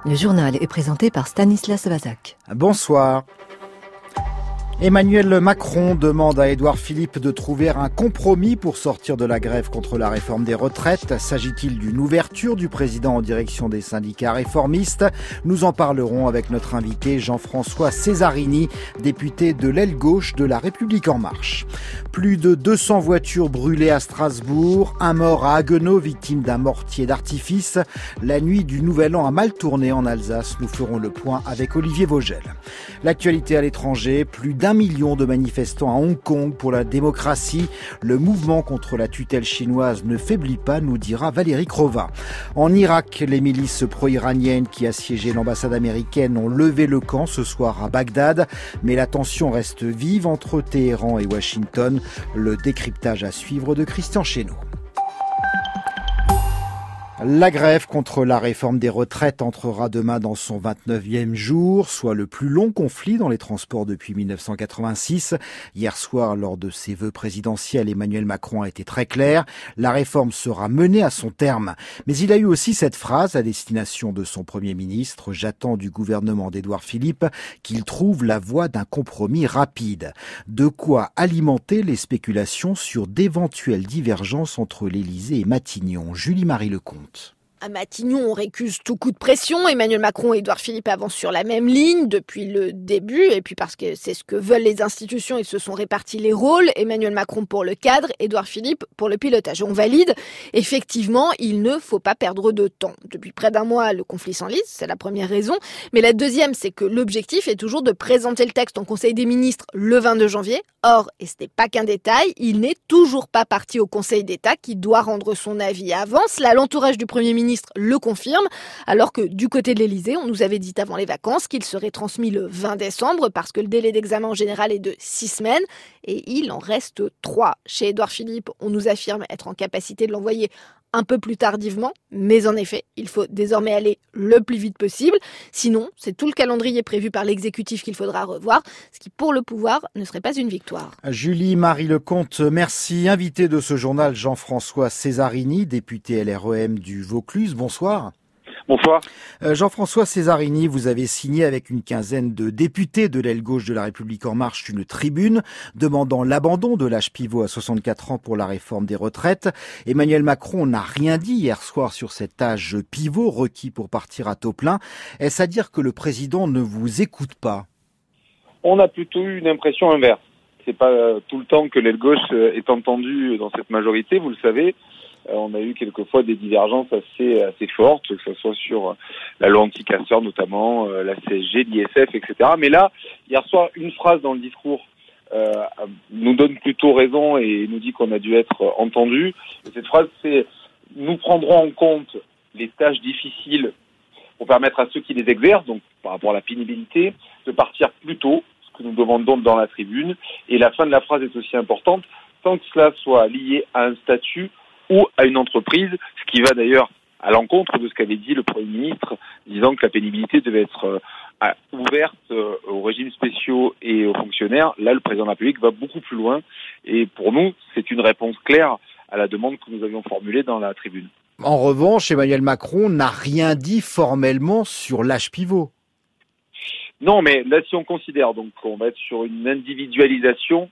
Le journal est présenté par Stanislas Vazak. Bonsoir. Emmanuel Macron demande à Édouard Philippe de trouver un compromis pour sortir de la grève contre la réforme des retraites. S'agit-il d'une ouverture du président en direction des syndicats réformistes? Nous en parlerons avec notre invité Jean-François Cesarini, député de l'aile gauche de La République En Marche. Plus de 200 voitures brûlées à Strasbourg, un mort à Haguenau, victime d'un mortier d'artifice. La nuit du Nouvel An a mal tourné en Alsace. Nous ferons le point avec Olivier Vogel. L'actualité à l'étranger, plus d'1 million de manifestants à Hong Kong pour la démocratie. Le mouvement contre la tutelle chinoise ne faiblit pas, nous dira Valérie Crova. En Irak, les milices pro-iraniennes qui assiégeaient l'ambassade américaine ont levé le camp ce soir à Bagdad, mais la tension reste vive entre Téhéran et Washington. Le décryptage à suivre de Christian Chesneau. La grève contre la réforme des retraites entrera demain dans son 29e jour, soit le plus long conflit dans les transports depuis 1986. Hier soir, lors de ses vœux présidentiels, Emmanuel Macron a été très clair. La réforme sera menée à son terme. Mais il a eu aussi cette phrase à destination de son Premier ministre. J'attends du gouvernement d'Édouard Philippe qu'il trouve la voie d'un compromis rapide. De quoi alimenter les spéculations sur d'éventuelles divergences entre l'Élysée et Matignon. Julie-Marie Lecomte. À Matignon, on récuse tout coup de pression. Emmanuel Macron et Édouard Philippe avancent sur la même ligne depuis le début. Et puis parce que c'est ce que veulent les institutions, ils se sont répartis les rôles. Emmanuel Macron pour le cadre, Édouard Philippe pour le pilotage. On valide. Effectivement, il ne faut pas perdre de temps. Depuis près d'un mois, le conflit s'enlise. C'est la première raison. Mais la deuxième, c'est que l'objectif est toujours de présenter le texte en Conseil des ministres le 22 janvier. Or, et ce n'est pas qu'un détail, il n'est toujours pas parti au Conseil d'État qui doit rendre son avis avant. Cela, l'entourage du Premier ministre le confirme, alors que du côté de l'Élysée, on nous avait dit avant les vacances qu'il serait transmis le 20 décembre parce que le délai d'examen en général est de 6 semaines et il en reste 3. Chez Édouard Philippe, on nous affirme être en capacité de l'envoyer un peu plus tardivement, mais en effet, il faut désormais aller le plus vite possible. Sinon, c'est tout le calendrier prévu par l'exécutif qu'il faudra revoir, ce qui, pour le pouvoir, ne serait pas une victoire. Julie-Marie Lecomte, merci. Invité de ce journal, Jean-François Cesarini, député LREM du Vaucluse. Bonsoir. Bonsoir. Jean-François Cesarini, vous avez signé avec une quinzaine de députés de l'aile gauche de La République En Marche une tribune demandant l'abandon de l'âge pivot à 64 ans pour la réforme des retraites. Emmanuel Macron n'a rien dit hier soir sur cet âge pivot requis pour partir à taux plein. Est-ce à dire que le président ne vous écoute pas? On a plutôt eu une impression inverse. C'est pas tout le temps que l'aile gauche est entendue dans cette majorité, vous le savez. On a eu quelquefois des divergences assez fortes, que ce soit sur la loi anti-casseurs notamment, la CSG, l'ISF, etc. Mais là, hier soir, une phrase dans le discours nous donne plutôt raison et nous dit qu'on a dû être entendu. Et cette phrase, c'est « Nous prendrons en compte les tâches difficiles pour permettre à ceux qui les exercent, donc par rapport à la pénibilité, de partir plus tôt », ce que nous demandons dans la tribune. Et la fin de la phrase est aussi importante, sans que cela soit lié à un statut ou à une entreprise, ce qui va d'ailleurs à l'encontre de ce qu'avait dit le Premier ministre, disant que la pénibilité devait être ouverte aux régimes spéciaux et aux fonctionnaires. Là, le président de la République va beaucoup plus loin et pour nous, c'est une réponse claire à la demande que nous avions formulée dans la tribune. En revanche, Emmanuel Macron n'a rien dit formellement sur l'âge pivot. Non, mais là, si on considère, donc on va être sur une individualisation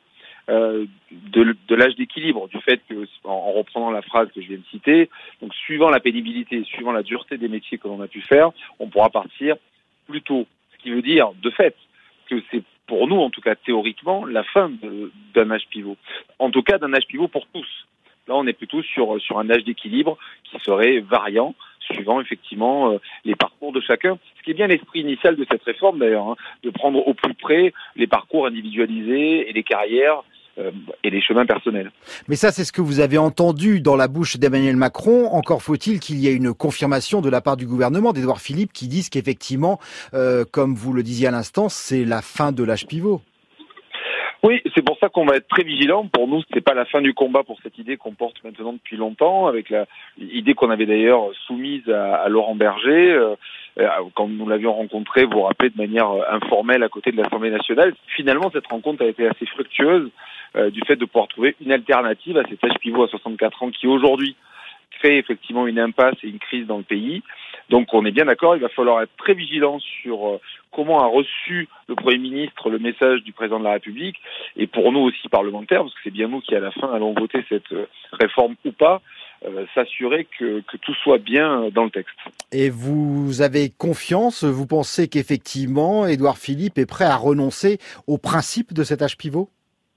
de l'âge d'équilibre, du fait que, en reprenant la phrase que je viens de citer, donc suivant la pénibilité, suivant la dureté des métiers que l'on a pu faire, on pourra partir plus tôt. Ce qui veut dire, de fait, que c'est pour nous, en tout cas théoriquement, la fin d'un âge pivot. En tout cas, d'un âge pivot pour tous. Là, on est plutôt sur un âge d'équilibre qui serait variant, suivant effectivement les parcours de chacun. Ce qui est bien l'esprit initial de cette réforme d'ailleurs, de prendre au plus près les parcours individualisés et les carrières et les chemins personnels. Mais ça, c'est ce que vous avez entendu dans la bouche d'Emmanuel Macron. Encore faut-il qu'il y ait une confirmation de la part du gouvernement, d'Édouard Philippe, qui disent qu'effectivement, comme vous le disiez à l'instant, c'est la fin de l'âge pivot. Oui, c'est pour ça qu'on va être très vigilant. Pour nous, c'est pas la fin du combat pour cette idée qu'on porte maintenant depuis longtemps, avec l'idée qu'on avait d'ailleurs soumise à Laurent Berger, quand nous l'avions rencontré, vous vous rappelez, de manière informelle à côté de l'Assemblée nationale. Finalement, cette rencontre a été assez fructueuse, du fait de pouvoir trouver une alternative à cet âge pivot à 64 ans qui aujourd'hui crée effectivement une impasse et une crise dans le pays. Donc on est bien d'accord, il va falloir être très vigilant sur comment a reçu le Premier ministre le message du Président de la République, et pour nous aussi parlementaires, parce que c'est bien nous qui à la fin allons voter cette réforme ou pas, s'assurer que tout soit bien dans le texte. Et vous avez confiance, vous pensez qu'effectivement Édouard Philippe est prêt à renoncer au principe de cet âge pivot ?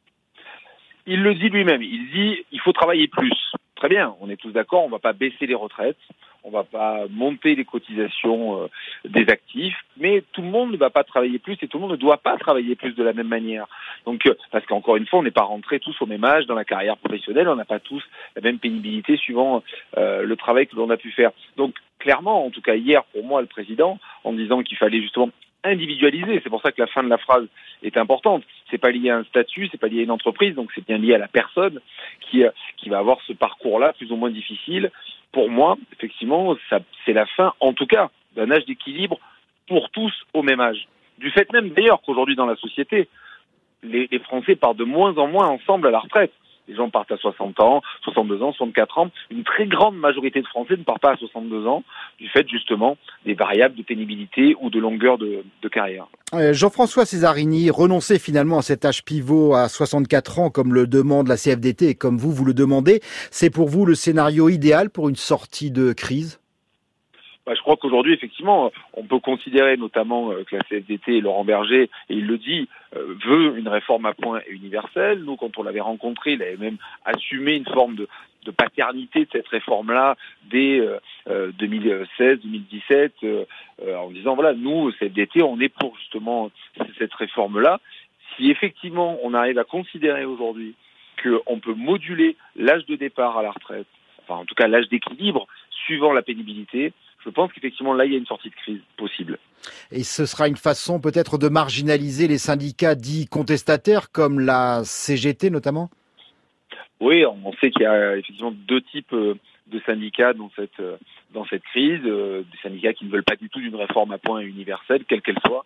Il le dit lui-même, il dit il faut travailler plus. Très bien, on est tous d'accord, on ne va pas baisser les retraites, on ne va pas monter les cotisations des actifs, mais tout le monde ne va pas travailler plus et tout le monde ne doit pas travailler plus de la même manière. Donc, parce qu'encore une fois, on n'est pas rentrés tous au même âge dans la carrière professionnelle, on n'a pas tous la même pénibilité suivant le travail que l'on a pu faire. Donc, clairement, en tout cas hier, pour moi, le président, en disant qu'il fallait justement individualisé. C'est pour ça que la fin de la phrase est importante. C'est pas lié à un statut, c'est pas lié à une entreprise, donc c'est bien lié à la personne qui va avoir ce parcours-là plus ou moins difficile. Pour moi, effectivement, c'est la fin, en tout cas, d'un âge d'équilibre pour tous au même âge. Du fait même d'ailleurs qu'aujourd'hui dans la société, les Français partent de moins en moins ensemble à la retraite. Les gens partent à 60 ans, 62 ans, 64 ans. Une très grande majorité de Français ne partent pas à 62 ans, du fait justement des variables de pénibilité ou de longueur de carrière. Jean-François Césarini, renoncer finalement à cet âge pivot à 64 ans, comme le demande la CFDT et comme vous le demandez, c'est pour vous le scénario idéal pour une sortie de crise ? Je crois qu'aujourd'hui, effectivement, on peut considérer notamment que la CFDT et Laurent Berger, et il le dit, veut une réforme à points et universelle. Nous, quand on l'avait rencontré, il avait même assumé une forme de paternité de cette réforme-là dès 2016-2017, en disant, voilà, nous, CFDT, on est pour justement cette réforme-là. Si effectivement, on arrive à considérer aujourd'hui qu'on peut moduler l'âge de départ à la retraite, enfin en tout cas l'âge d'équilibre, suivant la pénibilité, je pense qu'effectivement, là, il y a une sortie de crise possible. Et ce sera une façon peut-être de marginaliser les syndicats dits contestataires, comme la CGT notamment ? Oui, on sait qu'il y a effectivement deux types de syndicats dans cette crise. Des syndicats qui ne veulent pas du tout d'une réforme à points universelle, quelle qu'elle soit,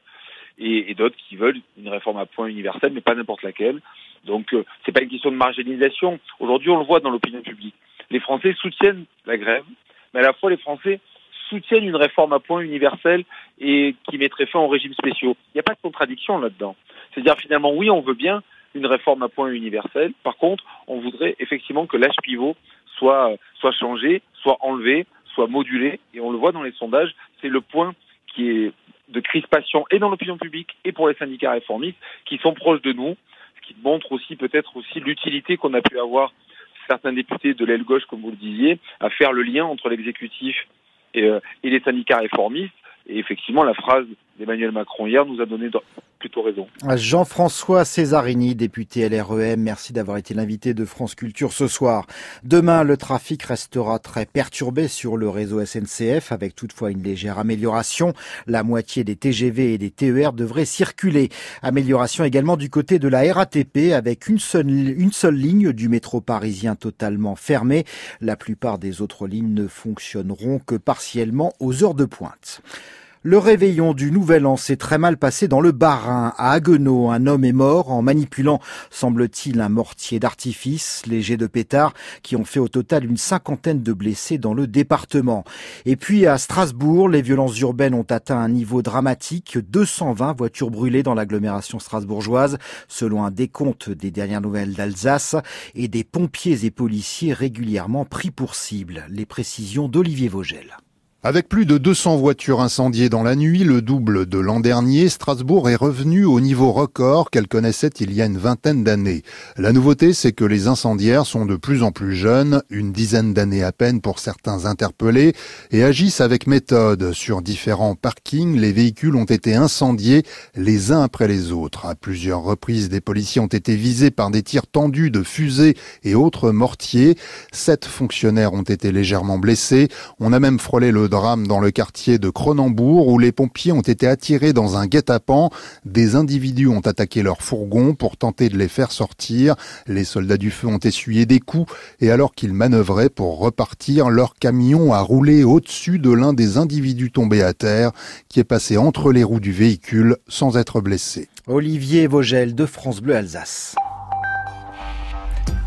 et d'autres qui veulent une réforme à points universelle, mais pas n'importe laquelle. Donc, c'est pas une question de marginalisation. Aujourd'hui, on le voit dans l'opinion publique. Les Français soutiennent la grève, mais à la fois les Français soutiennent une réforme à points universelle et qui mettrait fin aux régimes spéciaux. Il n'y a pas de contradiction là-dedans. C'est-à-dire finalement, oui, on veut bien une réforme à points universelle. Par contre, on voudrait effectivement que l'âge pivot soit changé, soit enlevé, soit modulé. Et on le voit dans les sondages, c'est le point qui est de crispation et dans l'opinion publique et pour les syndicats réformistes qui sont proches de nous, ce qui montre aussi peut-être aussi l'utilité qu'on a pu avoir certains députés de l'aile gauche, comme vous le disiez, à faire le lien entre l'exécutif et les syndicats réformistes. Et effectivement, la phrase d'Emmanuel Macron hier nous a donné plutôt raison. Jean-François Césarini, député LREM, merci d'avoir été l'invité de France Culture ce soir. Demain, le trafic restera très perturbé sur le réseau SNCF, avec toutefois une légère amélioration. La moitié des TGV et des TER devraient circuler. Amélioration également du côté de la RATP, avec une seule ligne du métro parisien totalement fermée. La plupart des autres lignes ne fonctionneront que partiellement aux heures de pointe. Le réveillon du Nouvel An s'est très mal passé dans le Bas-Rhin. À Haguenau, un homme est mort en manipulant, semble-t-il, un mortier d'artifice. Les jets de pétards qui ont fait au total une 50aine de blessés dans le département. Et puis à Strasbourg, les violences urbaines ont atteint un niveau dramatique. 220 voitures brûlées dans l'agglomération strasbourgeoise, selon un décompte des dernières nouvelles d'Alsace, et des pompiers et policiers régulièrement pris pour cible. Les précisions d'Olivier Vogel. Avec plus de 200 voitures incendiées dans la nuit, le double de l'an dernier, Strasbourg est revenu au niveau record qu'elle connaissait il y a une vingtaine d'années. La nouveauté, c'est que les incendiaires sont de plus en plus jeunes, une dizaine d'années à peine pour certains interpellés, et agissent avec méthode. Sur différents parkings, les véhicules ont été incendiés les uns après les autres. À plusieurs reprises, des policiers ont été visés par des tirs tendus de fusées et autres mortiers. 7 fonctionnaires ont été légèrement blessés. On a même frôlé le drame dans le quartier de Cronenbourg où les pompiers ont été attirés dans un guet-apens. Des individus ont attaqué leur fourgon pour tenter de les faire sortir. Les soldats du feu ont essuyé des coups et alors qu'ils manœuvraient pour repartir, leur camion a roulé au-dessus de l'un des individus tombés à terre qui est passé entre les roues du véhicule sans être blessé. Olivier Vogel de France Bleu Alsace.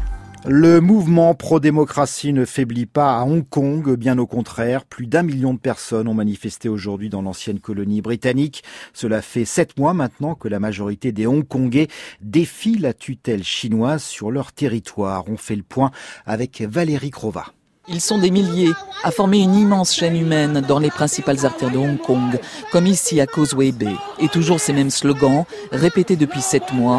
Le mouvement pro-démocratie ne faiblit pas à Hong Kong, bien au contraire. Plus d'1 million de personnes ont manifesté aujourd'hui dans l'ancienne colonie britannique. Cela fait 7 mois maintenant que la majorité des Hongkongais défient la tutelle chinoise sur leur territoire. On fait le point avec Valérie Crova. Ils sont des milliers à former une immense chaîne humaine dans les principales artères de Hong Kong, comme ici à Causeway Bay. Et toujours ces mêmes slogans, répétés depuis 7 mois.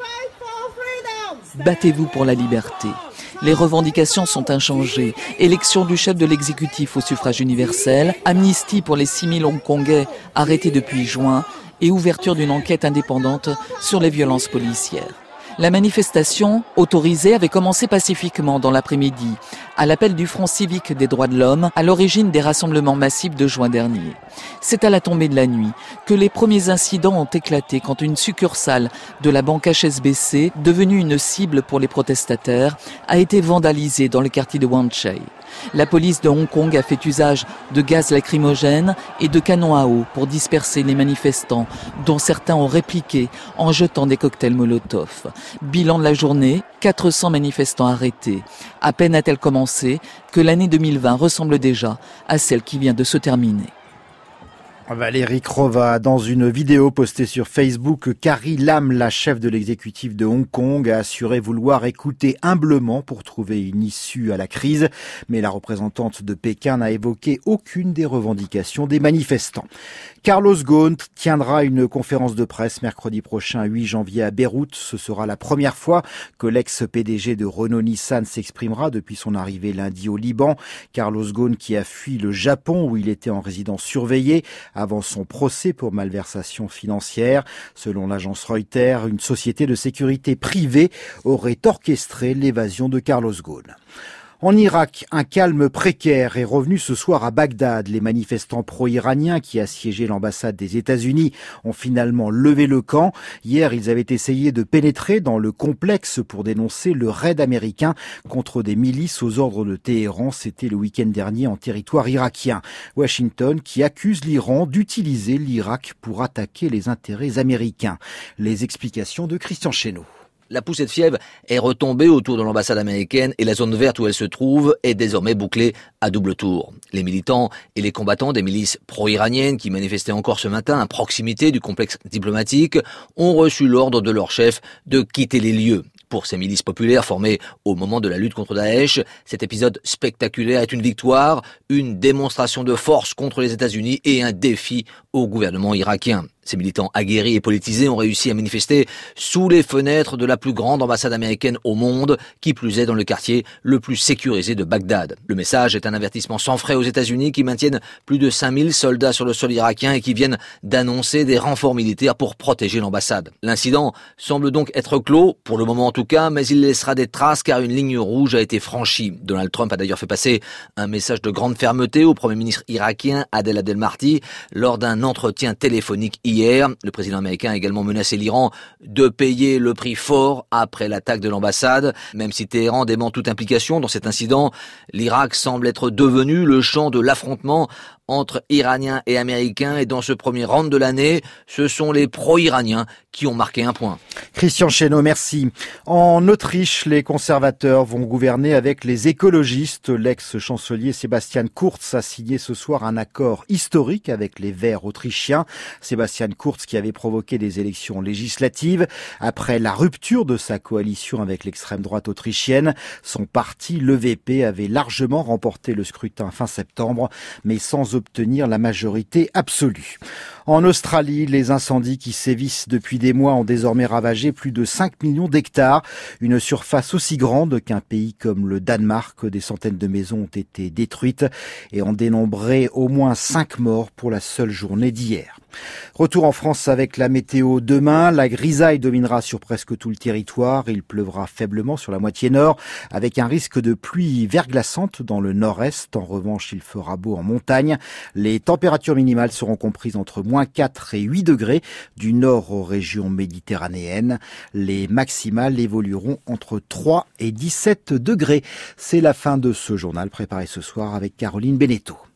Battez-vous pour la liberté. Les revendications sont inchangées. Élection du chef de l'exécutif au suffrage universel, amnistie pour les 6 000 Hongkongais arrêtés depuis juin et ouverture d'une enquête indépendante sur les violences policières. La manifestation, autorisée, avait commencé pacifiquement dans l'après-midi, à l'appel du Front civique des droits de l'homme, à l'origine des rassemblements massifs de juin dernier. C'est à la tombée de la nuit que les premiers incidents ont éclaté quand une succursale de la banque HSBC, devenue une cible pour les protestataires, a été vandalisée dans le quartier de Wan Chai. La police de Hong Kong a fait usage de gaz lacrymogène et de canons à eau pour disperser les manifestants, dont certains ont répliqué en jetant des cocktails Molotov. Bilan de la journée, 400 manifestants arrêtés. À peine a-t-elle commencé que l'année 2020 ressemble déjà à celle qui vient de se terminer. Valérie Crova, dans une vidéo postée sur Facebook, Carrie Lam, la chef de l'exécutif de Hong Kong, a assuré vouloir écouter humblement pour trouver une issue à la crise. Mais la représentante de Pékin n'a évoqué aucune des revendications des manifestants. Carlos Ghosn tiendra une conférence de presse mercredi prochain, 8 janvier à Beyrouth. Ce sera la première fois que l'ex-PDG de Renault-Nissan s'exprimera depuis son arrivée lundi au Liban. Carlos Ghosn qui a fui le Japon où il était en résidence surveillée avant son procès pour malversation financière. Selon l'agence Reuters, une société de sécurité privée aurait orchestré l'évasion de Carlos Ghosn. En Irak, un calme précaire est revenu ce soir à Bagdad. Les manifestants pro-iraniens qui assiégeaient l'ambassade des États-Unis ont finalement levé le camp. Hier, ils avaient essayé de pénétrer dans le complexe pour dénoncer le raid américain contre des milices aux ordres de Téhéran. C'était le week-end dernier en territoire irakien. Washington qui accuse l'Iran d'utiliser l'Irak pour attaquer les intérêts américains. Les explications de Christian Chesneau. La poussée de fièvre est retombée autour de l'ambassade américaine et la zone verte où elle se trouve est désormais bouclée à double tour. Les militants et les combattants des milices pro-iraniennes qui manifestaient encore ce matin à proximité du complexe diplomatique ont reçu l'ordre de leur chef de quitter les lieux. Pour ces milices populaires formées au moment de la lutte contre Daesh, cet épisode spectaculaire est une victoire, une démonstration de force contre les États-Unis et un défi au gouvernement irakien. Ces militants aguerris et politisés ont réussi à manifester sous les fenêtres de la plus grande ambassade américaine au monde, qui plus est dans le quartier le plus sécurisé de Bagdad. Le message est un avertissement sans frais aux États-Unis qui maintiennent plus de 5000 soldats sur le sol irakien et qui viennent d'annoncer des renforts militaires pour protéger l'ambassade. L'incident semble donc être clos, pour le moment en tout cas, mais il laissera des traces car une ligne rouge a été franchie. Donald Trump a d'ailleurs fait passer un message de grande fermeté au Premier ministre irakien Adel Abdelmahdi lors d'un entretien téléphonique hier. Le président américain a également menacé l'Iran de payer le prix fort après l'attaque de l'ambassade. Même si Téhéran dément toute implication dans cet incident, l'Irak semble être devenu le champ de l'affrontement entre Iraniens et Américains. Et dans ce premier round de l'année, ce sont les pro-iraniens qui ont marqué un point. Christian Chesneau, merci. En Autriche, les conservateurs vont gouverner avec les écologistes. L'ex-chancelier Sebastian Kurz a signé ce soir un accord historique avec les Verts autrichiens. Sebastian Kurz qui avait provoqué des élections législatives. Après la rupture de sa coalition avec l'extrême droite autrichienne, son parti, l'EVP, avait largement remporté le scrutin fin septembre, mais sans obtenir la majorité absolue. En Australie, les incendies qui sévissent depuis des mois ont désormais ravagé plus de 5 millions d'hectares, une surface aussi grande qu'un pays comme le Danemark. Des centaines de maisons ont été détruites et ont dénombré au moins 5 morts pour la seule journée d'hier. Retour en France avec la météo demain. La grisaille dominera sur presque tout le territoire. Il pleuvra faiblement sur la moitié nord avec un risque de pluie verglaçante dans le nord-est. En revanche, il fera beau en montagne. Les températures minimales seront comprises entre moins 4 et 8 degrés du nord aux régions méditerranéennes. Les maximales évolueront entre 3 et 17 degrés. C'est la fin de ce journal préparé ce soir avec Caroline Beneteau.